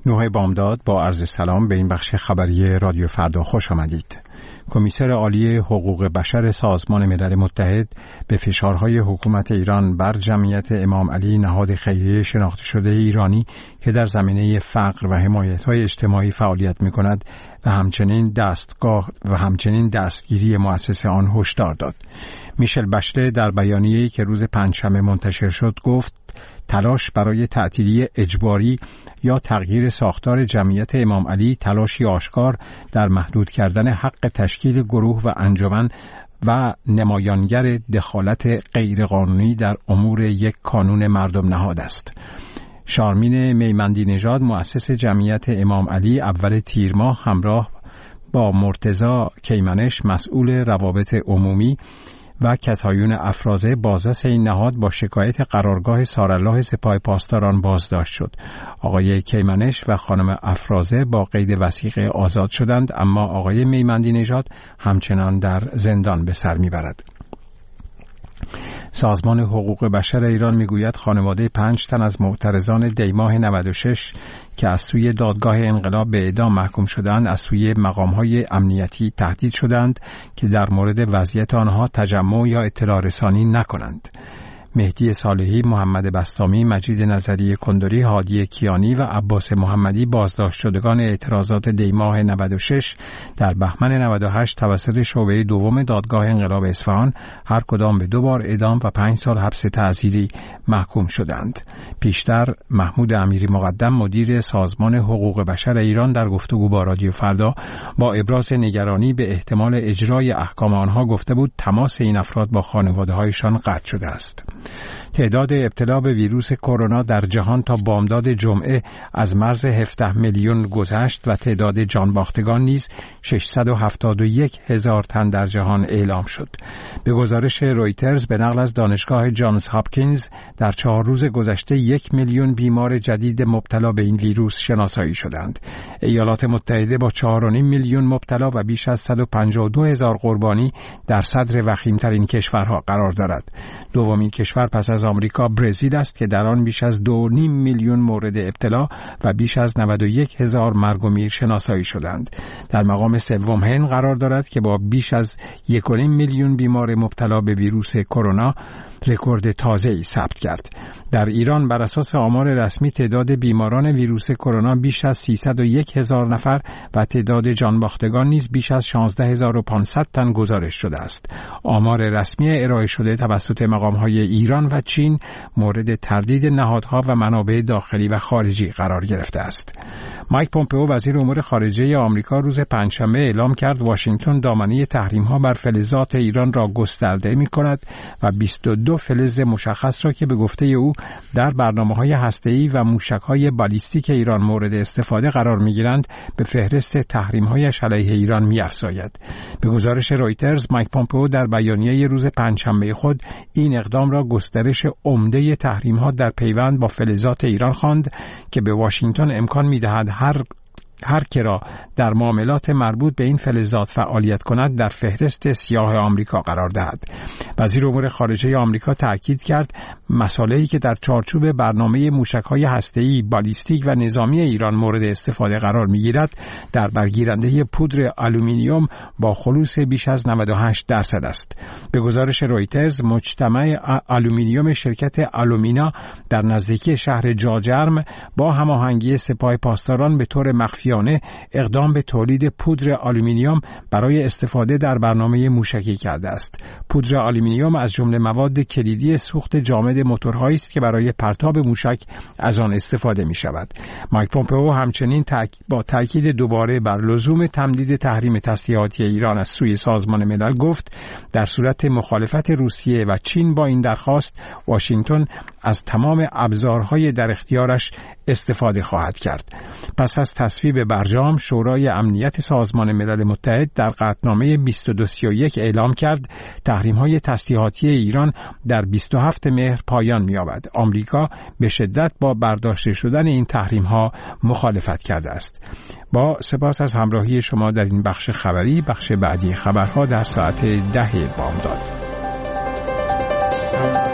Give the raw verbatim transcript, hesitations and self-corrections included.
نوح بامداد با عرض سلام به این بخش خبری رادیو فردا خوش آمدید. کمیسر عالی حقوق بشر سازمان ملل متحد به فشارهای حکومت ایران بر جمعیت امام علی نهاد خیریه شناخته شده ایرانی که در زمینه فقر و حمایت‌های اجتماعی فعالیت می‌کند و همچنین دستگاه و همچنین دستگیری مؤسس آن هشدار داد. میشل بشله در بیانیه‌ای که روز پنجشنبه منتشر شد گفت تلاش برای تعطیلی اجباری یا تغییر ساختار جمعیت امام علی تلاشی آشکار در محدود کردن حق تشکیل گروه و انجمن و نمایانگر دخالت غیرقانونی در امور یک کانون مردم نهاد است. شارمین میمندی نژاد مؤسس جمعیت امام علی اول تیر ماه همراه با مرتضی کیمنش مسئول روابط عمومی و کتایون افرازه بازرس این نهاد با شکایت قرارگاه سارالله سپاه پاسداران بازداشت شد. آقای کیمنش و خانم افرازه با قید وثیقه آزاد شدند، اما آقای میمندی نژاد همچنان در زندان به سر میبرد. سازمان حقوق بشر ایران میگوید خانواده پنج تن از معترضان دیماه نود و شش که از سوی دادگاه انقلاب به اعدام محکوم شدند از سوی مقام‌های امنیتی تهدید شدند که در مورد وضعیت آنها تجمع یا اطلاع رسانی نکنند. مهدی صالحی، محمد بسطامی، مجید نظری کندری، هادی کیانی و عباس محمدی بازداشت شدگان اعتراضات دیماه نود و شش در بهمن نود و هشت توسط شعبه دوم دادگاه انقلاب اصفهان هر کدام به دو بار اعدام و پنج سال حبس تعزیری محکوم شدند. پیشتر محمود امیری مقدم مدیر سازمان حقوق بشر ایران در گفتگو با رادیو فردا با ابراز نگرانی به احتمال اجرای احکام آنها گفته بود تماس این افراد با خانواده‌هایشان قطع شده است. تعداد ابتلا به ویروس کرونا در جهان تا بامداد جمعه از مرز هفده میلیون گذشت و تعداد جانباختگان نیز ششصد و هفتاد و یک هزار تن در جهان اعلام شد. به گزارش رویترز به نقل از دانشگاه جانز هاپکینز در چهار روز گذشته یک میلیون بیمار جدید مبتلا به این ویروس شناسایی شدند. ایالات متحده با چهار و نیم میلیون مبتلا و بیش از صد و پنجاه و دو هزار قربانی در صدر وخیم‌ترین کشورها قرار دارد. دومین کشور پس از آمریکا برزیل است که در آن بیش از دو و نیم میلیون مورد ابتلا و بیش از نود و یک هزار مرگ و میر شناسایی شدند. در مقام سوم هند قرار دارد که با بیش از یک و نیم میلیون بیمار مبتلا به ویروس کرونا رکورد تازه‌ای ثبت کرد. در ایران بر اساس آمار رسمی تعداد بیماران ویروس کرونا بیش از سیصد و یک هزار نفر و تعداد جانباختگان نیز بیش از شانزده هزار و پانصد تن گزارش شده است. آمار رسمی ارائه شده توسط مقام‌های ایران و چین مورد تردید نهادها و منابع داخلی و خارجی قرار گرفته است. مایک پومپئو وزیر امور خارجه آمریکا روز پنجشنبه اعلام کرد واشنگتن دامنه تحریم‌ها بر فلزات ایران را گسترده می‌کند و بیست و دو فلز مشخص را که به گفته او در برنامه‌های هسته‌ای و موشک‌های بالیستیک ایران مورد استفاده قرار می‌گیرند به فهرست تحریم‌هایش علیه ایران می‌افزاید. به گزارش رویترز مایک پومپئو در بیانیه روز پنجشنبه خود این اقدام را گسترش عمده تحریم‌ها در پیوند با فلزات ایران خواند که به واشنگتن امکان می‌دهد هر هر که را در معاملات مربوط به این فلزات فعالیت کند در فهرست سیاه آمریکا قرار دهد. وزیر امور خارجه آمریکا تأکید کرد مسائلی که در چارچوب برنامه موشک‌های هسته‌ای بالیستیک و نظامی ایران مورد استفاده قرار می‌گیرد در برگیرنده پودر آلومینیوم با خلوص بیش از نود و هشت درصد است. به گزارش رویترز مجتمع آلومینیوم شرکت آلومینا در نزدیکی شهر جاجرم با هماهنگی سپاه پاسداران به طور مخفیانه اقدام به تولید پودر آلومینیوم برای استفاده در برنامه موشکی کرده است. پودر آلومینیوم از جمله مواد کلیدی سوخت جامد موتورهایی است که برای پرتاب موشک از آن استفاده می شود. مایک پومپئو همچنین تاک... با تاکید دوباره بر لزوم تمدید تحریم تسلیحاتی ایران از سوی سازمان ملل گفت در صورت مخالفت روسیه و چین با این درخواست واشنگتن از تمام ابزارهای در اختیارش استفاده خواهد کرد. پس از تصویب برجام شورای امنیت سازمان ملل متحد در قطعنامه بیست و دو سی و یک اعلام کرد تحریم‌های تسلیحاتی ایران در بیست و هفتم مهر پایان می‌یابد. آمریکا به شدت با برداشته شدن این تحریم‌ها مخالفت کرده است. با سپاس از همراهی شما در این بخش خبری، بخش بعدی خبرها در ساعت ده بامداد.